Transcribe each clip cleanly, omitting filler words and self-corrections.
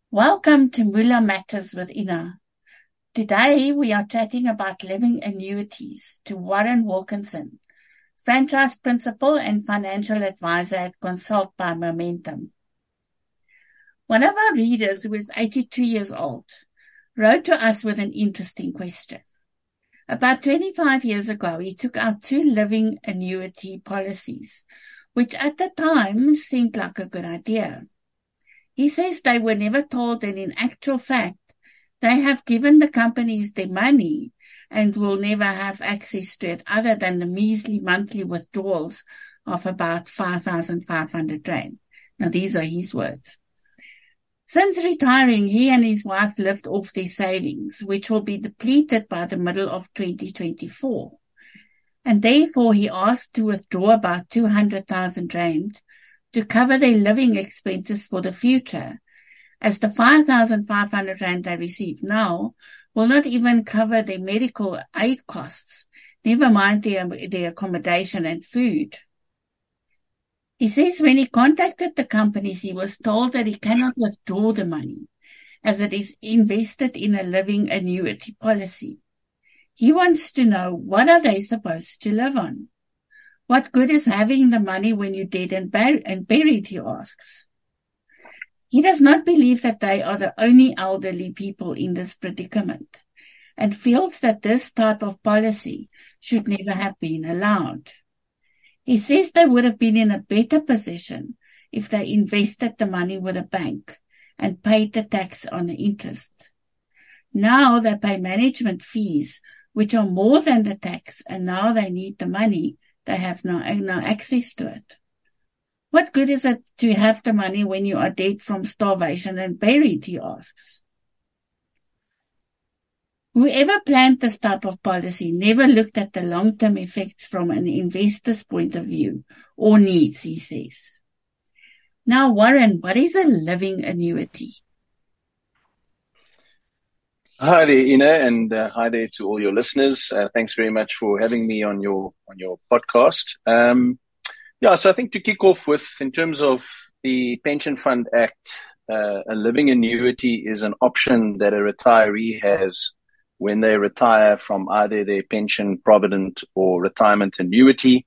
Welcome to Moolah Matters with Ina. Today we are chatting about living annuities to Warren Wilkinson, franchise principal and financial advisor at Consult by Momentum. One of our readers, who is 82 years old, wrote to us with an interesting question. About 25 years ago, he took out 2 living annuity policies, which at the time seemed like a good idea. He says they were never told that in actual fact, they have given the companies their money and will never have access to it other than the measly monthly withdrawals of about 5,500 Rand. Now, these are his words. Since retiring, he and his wife lived off their savings, which will be depleted by the middle of 2024. And therefore, he asked to withdraw about 200,000 Rand to cover their living expenses for the future, as the 5,500 Rand they receive now will not even cover their medical aid costs, never mind their accommodation and food. He says when he contacted the companies, he was told that he cannot withdraw the money, as it is invested in a living annuity policy. He wants to know, what are they supposed to live on? What good is having the money when you're dead and buried, he asks. He does not believe that they are the only elderly people in this predicament and feels that this type of policy should never have been allowed. He says they would have been in a better position if they invested the money with a bank and paid the tax on the interest. Now they pay management fees, which are more than the tax, and now they need the money. They have no access to it. What good is it to have the money when you are dead from starvation and buried, he asks. Whoever planned this type of policy never looked at the long-term effects from an investor's point of view or needs, he says. Now, Warren, what is a living annuity? Hi there, Ina, and hi there to all your listeners. Thanks very much for having me on your podcast. So I think to kick off with, in terms of the Pension Fund Act, a living annuity is an option that a retiree has when they retire from either their pension, provident, or retirement annuity.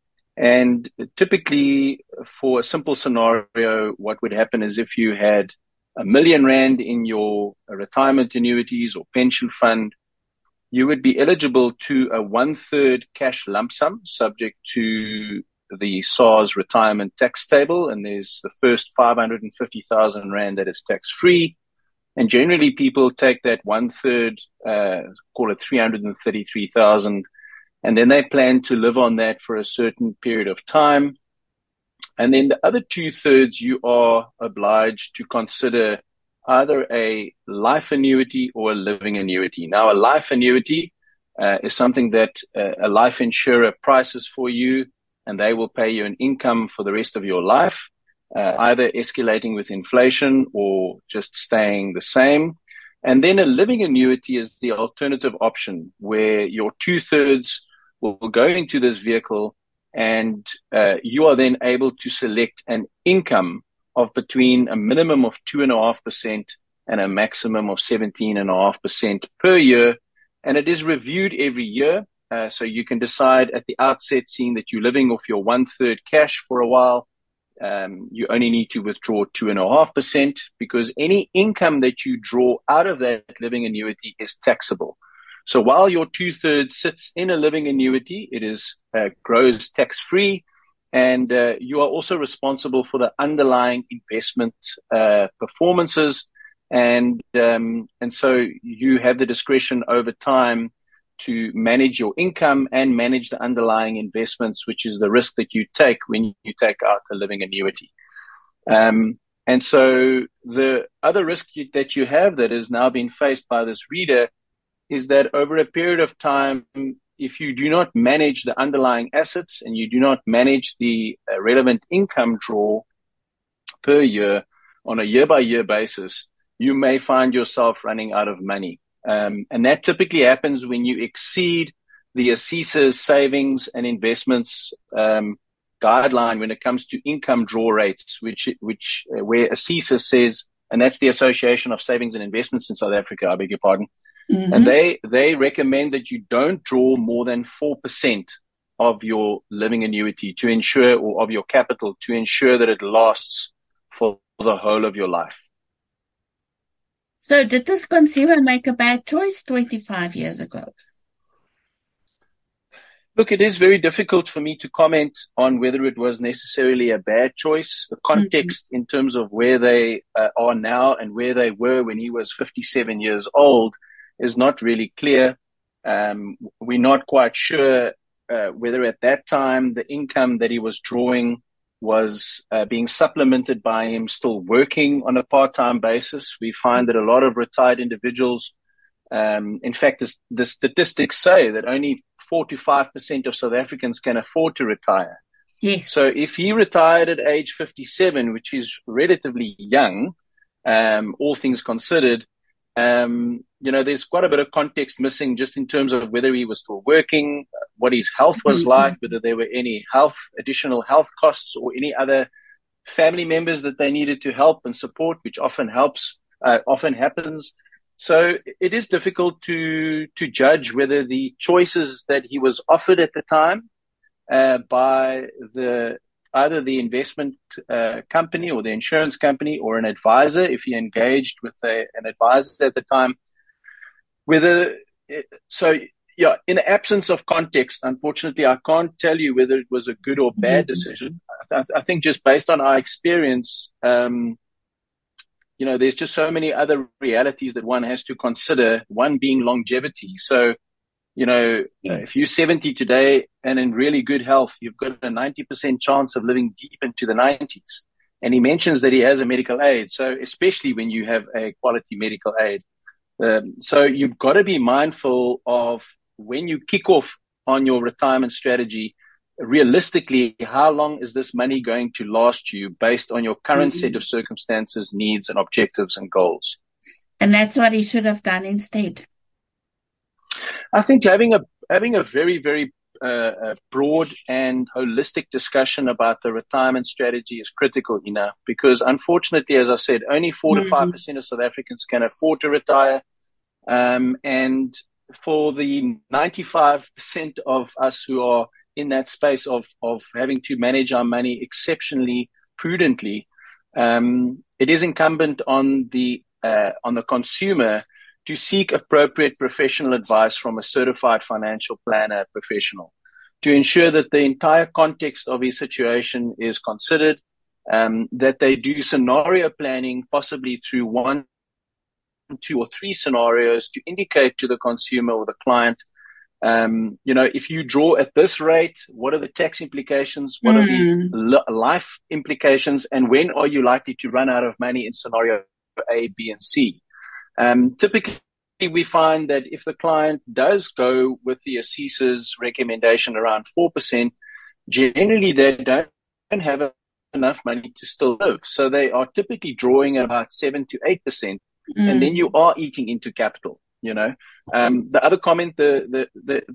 And typically, for a simple scenario, what would happen is if you had R1 million in your retirement annuities or pension fund, you would be eligible to a 1/3 cash lump sum subject to the SARS retirement tax table. And there's the first 550,000 Rand that is tax free. And generally people take that 1/3, call it 333,000, and then they plan to live on that for a certain period of time. And then the other 2/3, you are obliged to consider either a life annuity or a living annuity. Now, a life annuity is something that a life insurer prices for you, and they will pay you an income for the rest of your life, either escalating with inflation or just staying the same. And then a living annuity is the alternative option, where your 2/3 will go into this vehicle, and you are then able to select an income of between a minimum of 2.5% and a maximum of 17.5% per year. And it is reviewed every year. So you can decide at the outset, seeing that you're living off your 1/3 cash for a while, you only need to withdraw 2.5%, because any income that you draw out of that living annuity is taxable. So while your 2/3 sits in a living annuity, it is grows tax-free, and you are also responsible for the underlying investment performances, and so you have the discretion over time to manage your income and manage the underlying investments, which is the risk that you take when you take out a living annuity. And so the other risk that you have that has now been faced by this reader is that over a period of time, if you do not manage the underlying assets and you do not manage the relevant income draw per year on a year-by-year basis, you may find yourself running out of money. And that typically happens when you exceed the ASISA's savings and investments guideline when it comes to income draw rates, where ASISA says and that's the Association of Savings and Investments in South Africa, I beg your pardon. Mm-hmm. And they recommend that you don't draw more than 4% of your living annuity to ensure, or of your capital, to ensure that it lasts for the whole of your life. So did this consumer make a bad choice 25 years ago? Look, it is very difficult for me to comment on whether it was necessarily a bad choice. The context in terms of where they are now and where they were when he was 57 years old is not really clear. We're not quite sure whether at that time the income that he was drawing was being supplemented by him still working on a part-time basis. We find that a lot of retired individuals, in fact, the statistics say that only 4 to 5% of South Africans can afford to retire. Yes. So if he retired at age 57, which is relatively young, all things considered, there's quite a bit of context missing just in terms of whether he was still working, what his health was like, whether there were any additional health costs or any other family members that they needed to help and support, which often happens. So it is difficult to judge whether the choices that he was offered at the time by either the investment company or the insurance company or an advisor, if he engaged with an advisor at the time, in the absence of context, unfortunately, I can't tell you whether it was a good or bad decision. I think just based on our experience, there's just so many other realities that one has to consider, one being longevity. So, if you're 70 today and in really good health, you've got a 90% chance of living deep into the 90s. And he mentions that he has a medical aid. So especially when you have a quality medical aid. So you've got to be mindful of when you kick off on your retirement strategy, realistically, how long is this money going to last you based on your current set of circumstances, needs and objectives and goals? And that's what he should have done instead. I think having a very, very broad and holistic discussion about the retirement strategy is critical, because unfortunately, as I said, only 4 to 5% of South Africans can afford to retire. And for the 95% of us who are in that space of having to manage our money exceptionally prudently, it is incumbent on the consumer to seek appropriate professional advice from a certified financial planner professional to ensure that the entire context of his situation is considered, that they do scenario planning, possibly through 1, 2 or 3 scenarios to indicate to the consumer or the client, if you draw at this rate, what are the tax implications? What are the life implications? And when are you likely to run out of money in scenario A, B, and C? Typically, we find that if the client does go with the ASIS's recommendation around 4%, generally they don't have enough money to still live. So they are typically drawing at about 7 to 8%, and then you are eating into capital. The other comment, the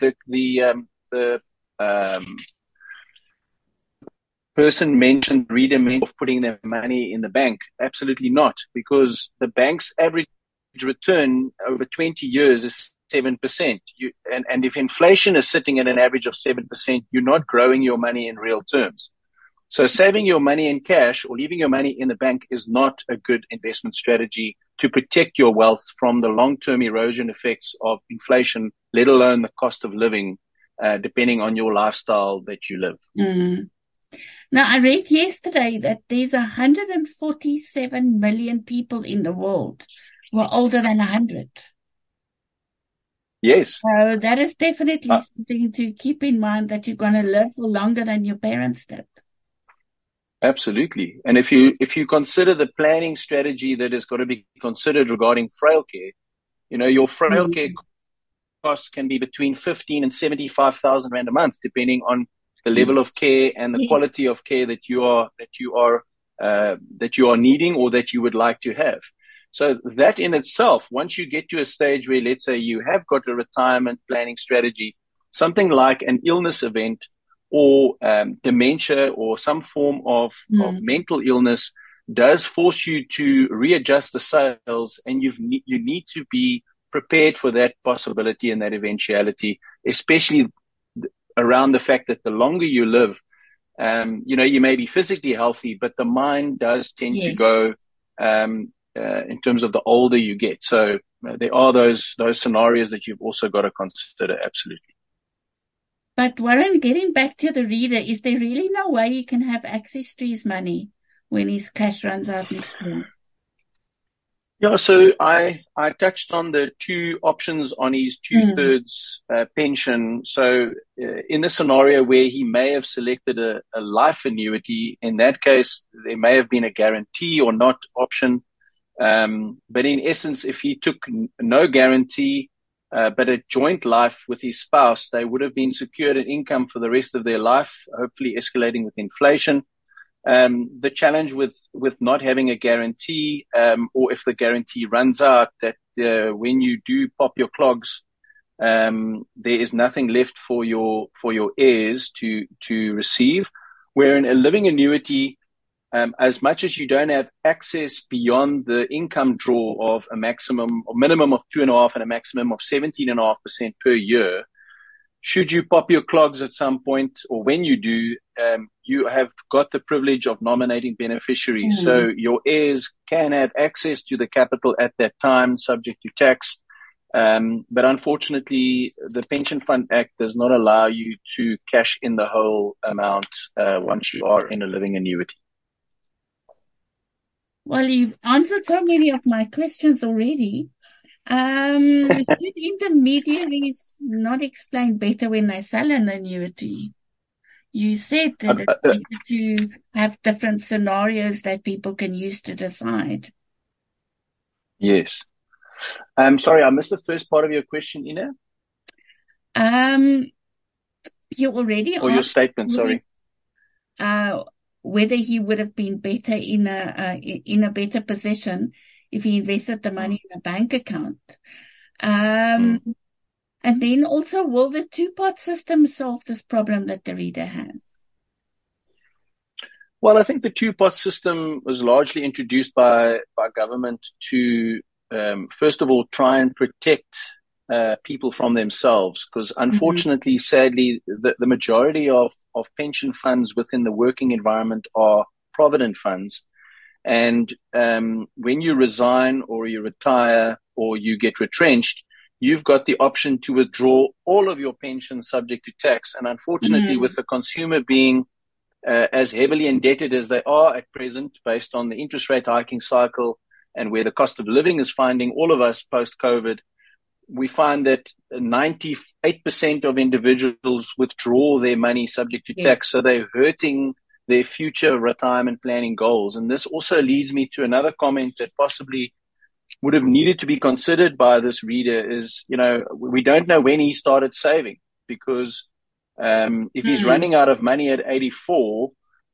person mentioned, reader mentioned of putting their money in the bank. Absolutely not, because the bank's average return over 20 years is 7%. And if inflation is sitting at an average of 7%, you're not growing your money in real terms. So saving your money in cash or leaving your money in the bank is not a good investment strategy to protect your wealth from the long-term erosion effects of inflation, let alone the cost of living, depending on your lifestyle that you live. Now, I read yesterday that there's 147 million people in the world who are older than 100. Yes. So that is definitely something to keep in mind, that you're going to live for longer than your parents did. Absolutely. And if you consider the planning strategy that has got to be considered regarding frail care, your frail care costs can be between 15 and 75,000 rand a month, depending on the level of care and the quality of care that you are needing or that you would like to have. So that in itself, once you get to a stage where, let's say, you have got a retirement planning strategy, something like an illness event or dementia or some form of mental illness does force you to readjust the sails, and you need to be prepared for that possibility and that eventuality, especially around the fact that the longer you live, you may be physically healthy, but the mind does tend to go in terms of the older you get. So there are those scenarios that you've also got to consider. Absolutely. But Warren, getting back to the reader, is there really no way he can have access to his money when his cash runs out next year? Yeah, so I touched on the two options on his 2/3 pension. So in the scenario where he may have selected a life annuity, in that case, there may have been a guarantee or not option. But in essence, if he took no guarantee, but a joint life with his spouse, they would have been secured an income for the rest of their life, hopefully escalating with inflation. The challenge with not having a guarantee, or if the guarantee runs out, that when you do pop your clogs, there is nothing left for your heirs to receive. Where in a living annuity, as much as you don't have access beyond the income draw of a maximum or minimum of 2.5% and a maximum of 17.5% per year, should you pop your clogs at some point, or when you do, you have got the privilege of nominating beneficiaries. So your heirs can have access to the capital at that time, subject to tax. But unfortunately, the Pension Fund Act does not allow you to cash in the whole amount once you are in a living annuity. Well, you've answered so many of my questions already. Should intermediaries not explain better when they sell an annuity? You said that it's better to have different scenarios that people can use to decide. Yes. Sorry, I missed the first part of your question, Ina. You already or your statement, sorry. Whether he would have been better in a better position if he invested the money in a bank account. And then also, will the two-part system solve this problem that the reader has? Well, I think the two-part system was largely introduced by government to, first of all, try and protect people from themselves, because unfortunately, sadly, the majority of pension funds within the working environment are provident funds. And when you resign or you retire or you get retrenched, you've got the option to withdraw all of your pension subject to tax. And unfortunately, with the consumer being as heavily indebted as they are at present, based on the interest rate hiking cycle and where the cost of living is finding all of us post-COVID, we find that 98% of individuals withdraw their money subject to tax. So they're hurting their future retirement planning goals. And this also leads me to another comment that possibly would have needed to be considered by this reader is, we don't know when he started saving, because if he's running out of money at 84,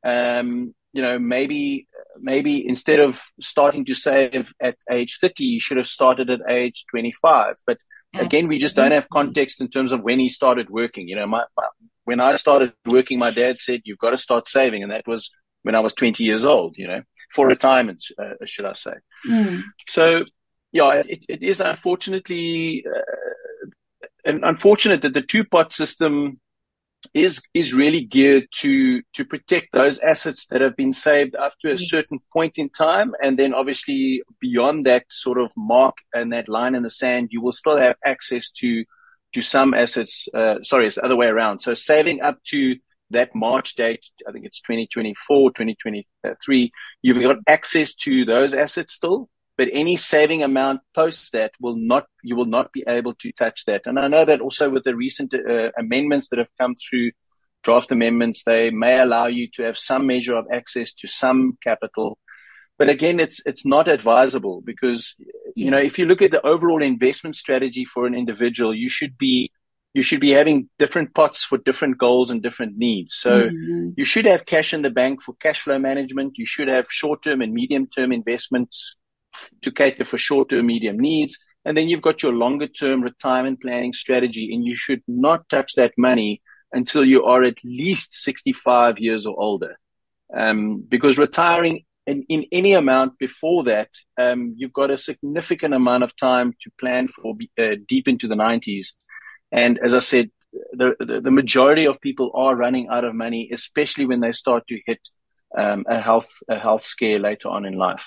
maybe instead of starting to save at age 30, he should have started at age 25. But again, we just don't have context in terms of when he started working. When I started working, my dad said, you've got to start saving. And that was when I was 20 years old, for retirement, should I say. So, yeah, it is unfortunately unfortunate that the two-part system is really geared to protect those assets that have been saved up to a certain point in time. And then obviously beyond that sort of mark and that line in the sand, you will still have access to some assets. It's the other way around. So saving up to that March date, I think it's 2024, 2023, you've got access to those assets still. But any saving amount post that you will not be able to touch that. And I know that also with the recent amendments that have come through, draft amendments, they may allow you to have some measure of access to some capital. But again, it's not advisable, because, if you look at the overall investment strategy for an individual, you should be having different pots for different goals and different needs. So you should have cash in the bank for cash flow management. You should have short-term and medium-term investments to cater for short-term, medium needs. And then you've got your longer-term retirement planning strategy, and you should not touch that money until you are at least 65 years or older. Because retiring in any amount before that, you've got a significant amount of time to plan for deep into the 90s. And as I said, the majority of people are running out of money, especially when they start to hit a health scare later on in life.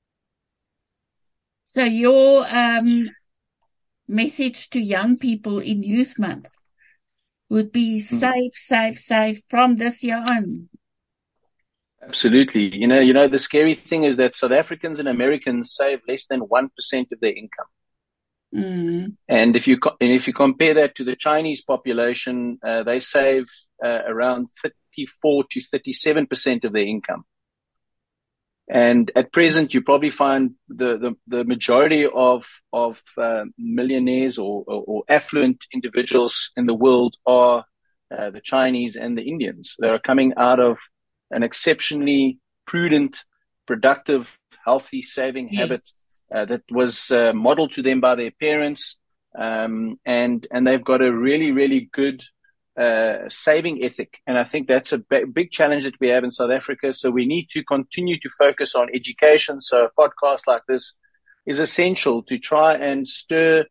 So your message to young people in Youth Month would be save from this year on. Absolutely. You know, the scary thing is that South Africans and Americans save less than 1% of their income. And if you compare that to the Chinese population, they save around 34 to 37% of their income. And at present, you probably find the majority of millionaires or affluent individuals in the world are the Chinese and the Indians. They are coming out of an exceptionally prudent, productive, healthy saving habit that was modeled to them by their parents, and they've got a really, really good saving ethic. And I think that's a big challenge that we have in South Africa. So we need to continue to focus on education. So a podcast like this is essential to try and stir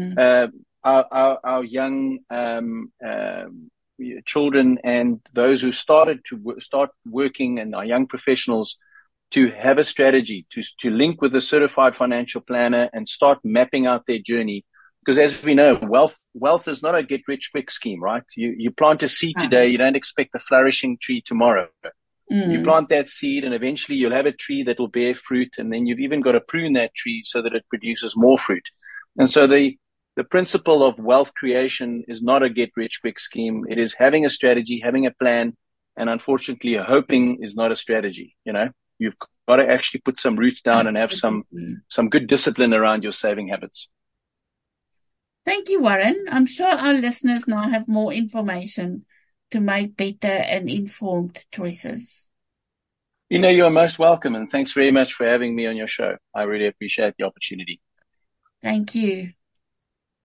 our young children and those who start working, and our young professionals, to have a strategy, to link with a certified financial planner and start mapping out their journey. Because as we know, wealth is not a get rich quick scheme, right? You plant a seed today, you don't expect a flourishing tree tomorrow. You plant that seed and eventually you'll have a tree that will bear fruit, and then you've even got to prune that tree so that it produces more fruit. And so the principle of wealth creation is not a get rich quick scheme. It is having a strategy, having a plan, and unfortunately hoping is not a strategy. You know, you've got to actually put some roots down and have some good discipline around your saving habits. Thank you, Warren. I'm sure our listeners now have more information to make better and informed choices. You know, you're most welcome, and thanks very much for having me on your show. I really appreciate the opportunity. Thank you.